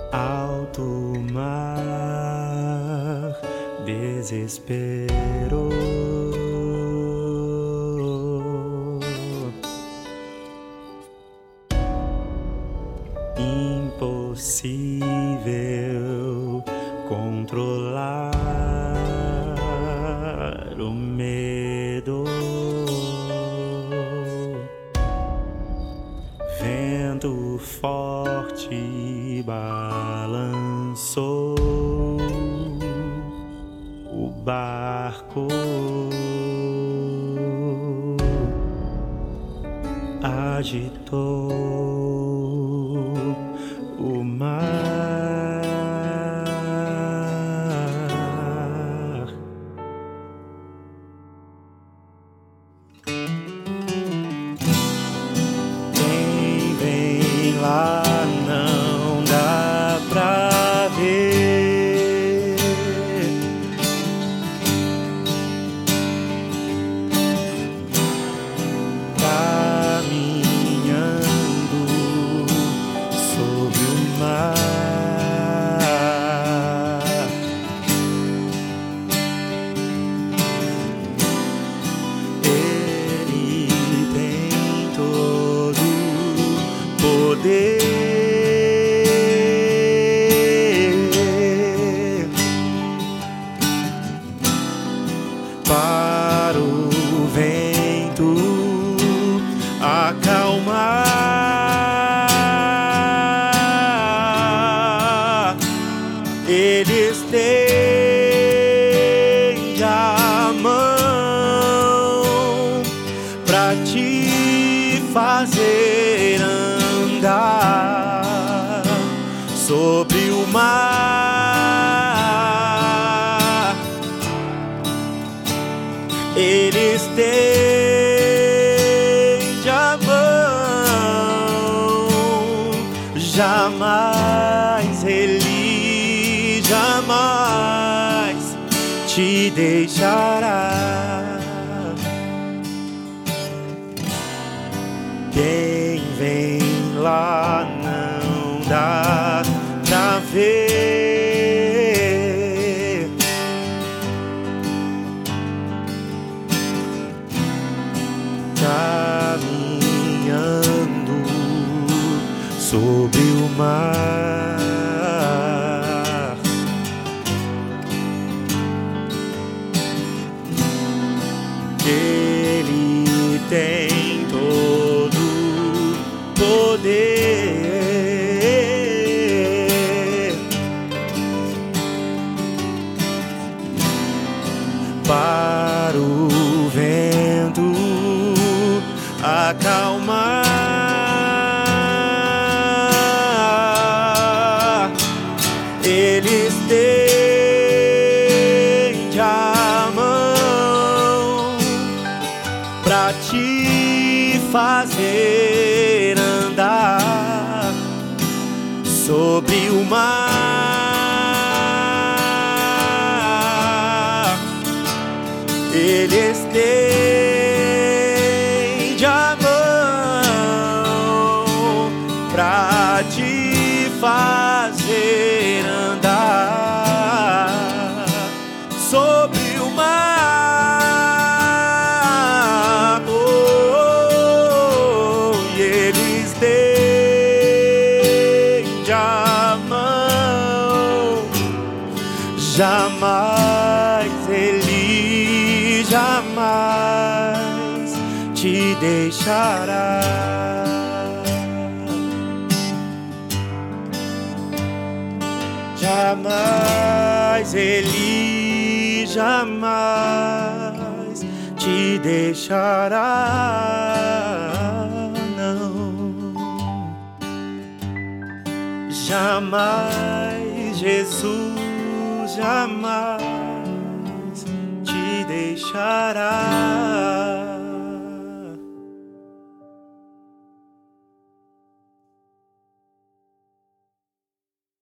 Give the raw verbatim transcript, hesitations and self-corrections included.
alto mar, desespero. Impossível controlar o medo. Vento forte balançou o barco, agitou o mar. Quem vem lá não dá pra ver. Caminhando sobre o mar. Ele tem todo o poder para o vento acalmar. Ele estende a mão pra te fazer andar sobre o mar. Ele estende a mão, jamais ele jamais te deixará. Quem vem lá não dá pra ver. Caminhando sobre o mar. Ele tem todo o poder para o vento acalmar. Ele estende a mão pra te fazer andar sobre o mar. Ele estende a mão pra te fazer andar sobre o mar. Oh, e ele estende a mão, jamais ele jamais te deixará. Jamais ele jamais te deixará, não. Jamais Jesus jamais te deixará.